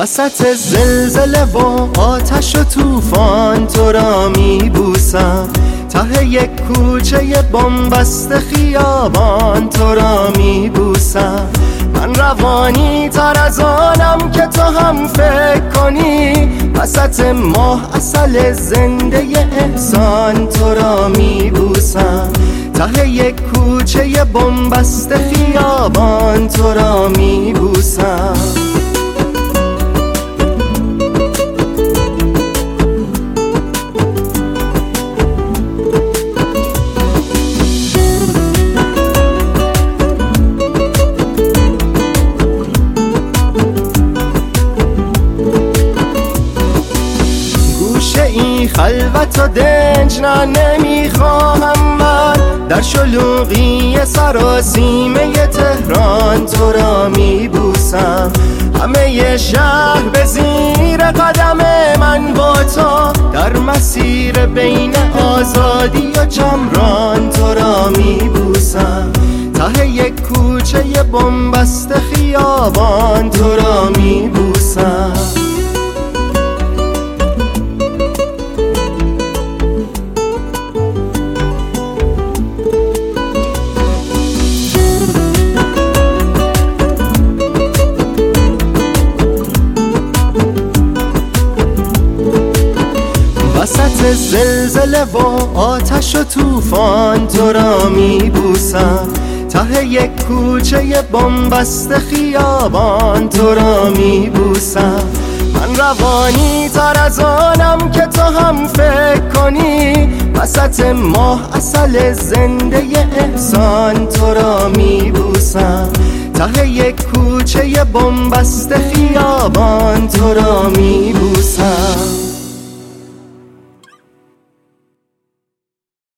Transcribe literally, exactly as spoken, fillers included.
وسط زلزله و آتش و طوفان تو را میبوسم، ته یک کوچه بنبست خیابان تو را میبوسم. من روانی تر از آنم که تو هم فکر کنی، وسط ماه عسل زنده احسان تو را میبوسم، ته یک کوچه بنبست خیابان تو را میبوسم. این خلوت و دنج نه نمیخواهم من، در شلوغی سراسیمه تهران تو را میبوسم. همه شهر به زیر قدم من با تو، در مسیر بین آزادی و چمران تو را میبوسم، ته یک کوچه بنبست خیابان تو را میبوسم. وسط زلزله و آتش و طوفان تو را میبوسم، ته یک کوچه بنبست خیابان تو را میبوسم. من روانی تر از آنم که تو هم فکر کنی، وسط ماه عسل زنده احسان تو را میبوسم، ته یک کوچه بنبست خیابان تو را میبوسم.